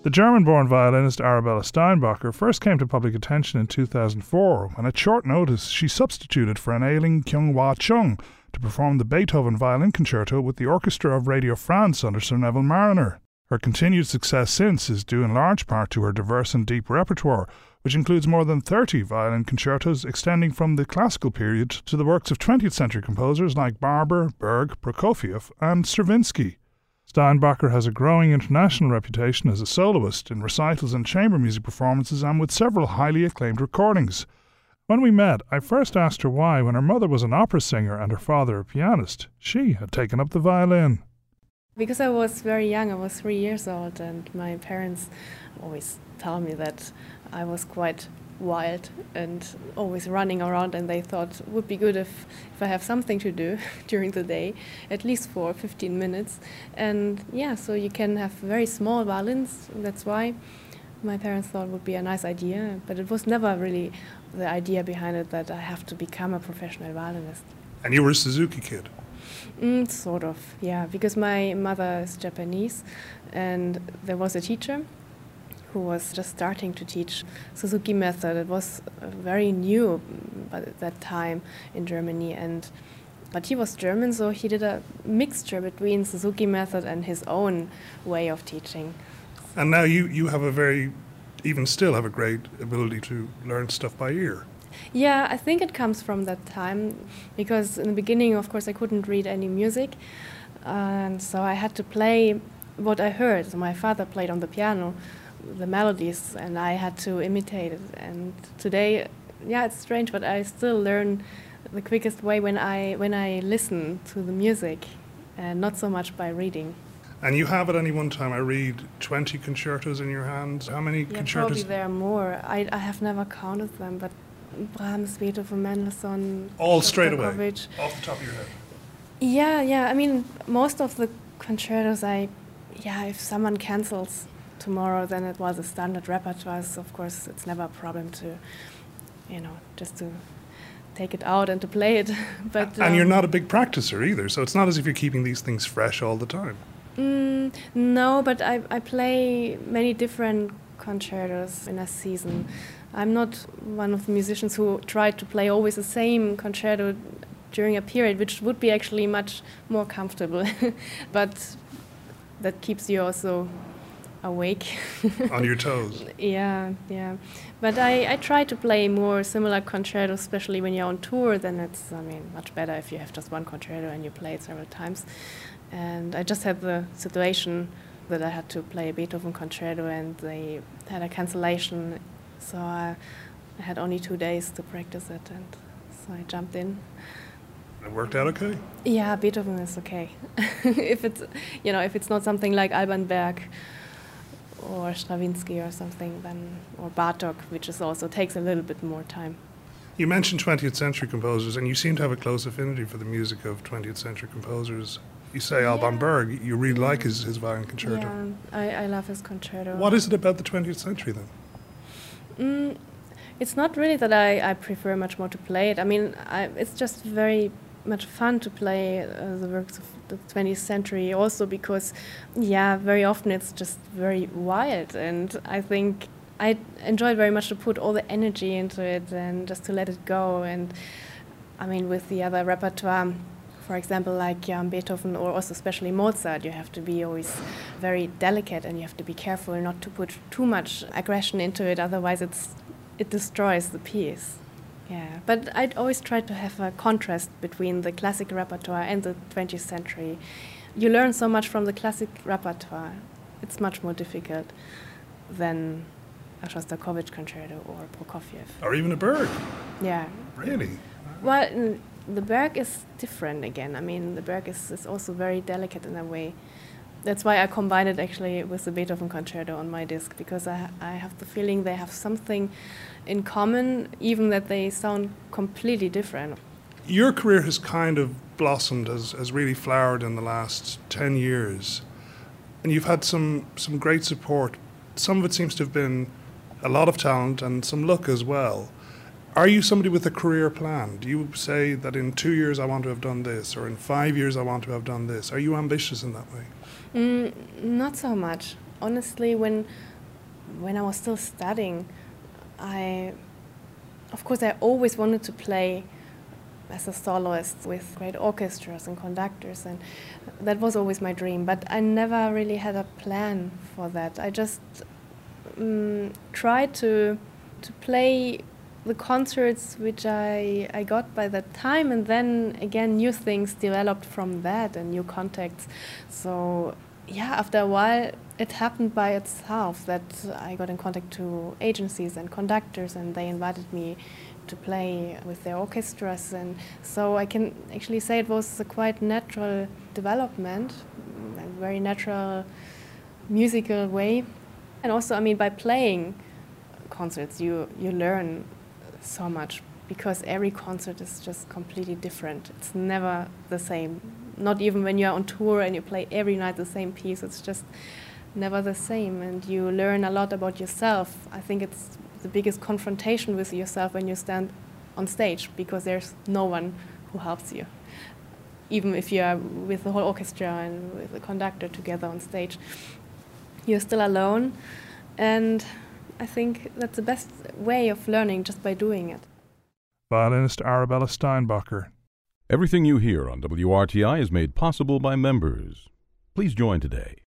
The German-born violinist Arabella Steinbacher first came to public attention in 2004 when at short notice she substituted for an ailing Kyung-Hwa Chung to perform the Beethoven Violin Concerto with the Orchestra of Radio France under Sir Neville Marriner. Her continued success since is due in large part to her diverse and deep repertoire, which includes more than 30 violin concertos extending from the classical period to the works of 20th century composers like Barber, Berg, Prokofiev and Stravinsky. Steinbacher has a growing international reputation as a soloist in recitals and chamber music performances and with several highly acclaimed recordings. When we met, I first asked her why, when her mother was an opera singer and her father a pianist, she had taken up the violin. Because I was very young, I was 3 years old, and my parents always tell me that I was quite wild and always running around, and they thought it would be good if I have something to do during the day, at least for 15 minutes. And yeah, so you can have very small violins. That's why my parents thought it would be a nice idea, but it was never really the idea behind it that I have to become a professional violinist. And you were a Suzuki kid? Sort of, yeah, because my mother is Japanese, and there was a teacher who was just starting to teach Suzuki method. It was very new at that time in Germany, but he was German, so he did a mixture between Suzuki method and his own way of teaching. And now you have even still have a great ability to learn stuff by ear. Yeah, I think it comes from that time, because in the beginning, of course, I couldn't read any music, and so I had to play what I heard. So my father played on the piano the melodies, and I had to imitate it. And today, yeah, it's strange, but I still learn the quickest way when I listen to the music, and not so much by reading. And you have at any one time, I read, 20 concertos in your hands. How many concertos? Probably there are more. I have never counted them, but Brahms, Beethoven, Mendelssohn, all straight away, off the top of your head. Yeah. I mean, most of the concertos, if someone cancels tomorrow, then it was a standard repertoire. So of course, it's never a problem to, just to take it out and to play it. But and you're not a big practicer either, so it's not as if you're keeping these things fresh all the time. No, but I play many different concertos in a season. I'm not one of the musicians who try to play always the same concerto during a period, which would be actually much more comfortable. But that keeps you also awake. On your toes. Yeah. But I try to play more similar concertos, especially when you're on tour. Then it's, much better if you have just one concerto and you play it several times. And I just had the situation that I had to play a Beethoven concerto, and they had a cancellation. So I had only 2 days to practice it, and so I jumped in. It worked out okay? Yeah, Beethoven is okay. If it's not something like Alban Berg or Stravinsky or something, then, or Bartók, which is also takes a little bit more time. You mentioned 20th century composers, and you seem to have a close affinity for the music of 20th century composers. You say Alban Berg, you really like his violin concerto. Yeah, I love his concerto. What is it about the 20th century then? It's not really that I prefer much more to play it. It's just very much fun to play the works of the 20th century, also because, very often it's just very wild, and I think I enjoyed very much to put all the energy into it and just to let it go. And with the other repertoire, for example, like Beethoven or also especially Mozart, you have to be always very delicate, and you have to be careful not to put too much aggression into it, otherwise it destroys the piece. Yeah, but I'd always try to have a contrast between the classic repertoire and the 20th century. You learn so much from the classic repertoire. It's much more difficult than a Shostakovich concerto or Prokofiev. Or even a Berg? Yeah. Really? Well, the Berg is different again. The Berg is also very delicate in a way. That's why I combine it actually with the Beethoven concerto on my disc, because I have the feeling they have something in common, even that they sound completely different. Your career has kind of blossomed, has really flowered in the last 10 years. And you've had some great support. Some of it seems to have been a lot of talent and some luck as well. Are you somebody with a career plan? Do you say that in 2 years I want to have done this, or in 5 years I want to have done this? Are you ambitious in that way? Not so much. Honestly, when when I was still studying, of course, I always wanted to play as a soloist with great orchestras and conductors, and that was always my dream. But I never really had a plan for that. I just tried to play the concerts which I got by that time, and then again new things developed from that and new contacts. So yeah, after a while it happened by itself that I got in contact to agencies and conductors, and they invited me to play with their orchestras, and so I can actually say it was a quite natural development, a very natural musical way. And also, I mean, by playing concerts you learn so much, because every concert is just completely different. It's never the same. Not even when you're on tour and you play every night the same piece, it's just never the same, and you learn a lot about yourself. I think it's the biggest confrontation with yourself when you stand on stage, because there's no one who helps you. Even if you are with the whole orchestra and with the conductor together on stage, you're still alone, and I think that's the best way of learning, just by doing it. Violinist Arabella Steinbacher. Everything you hear on WRTI is made possible by members. Please join today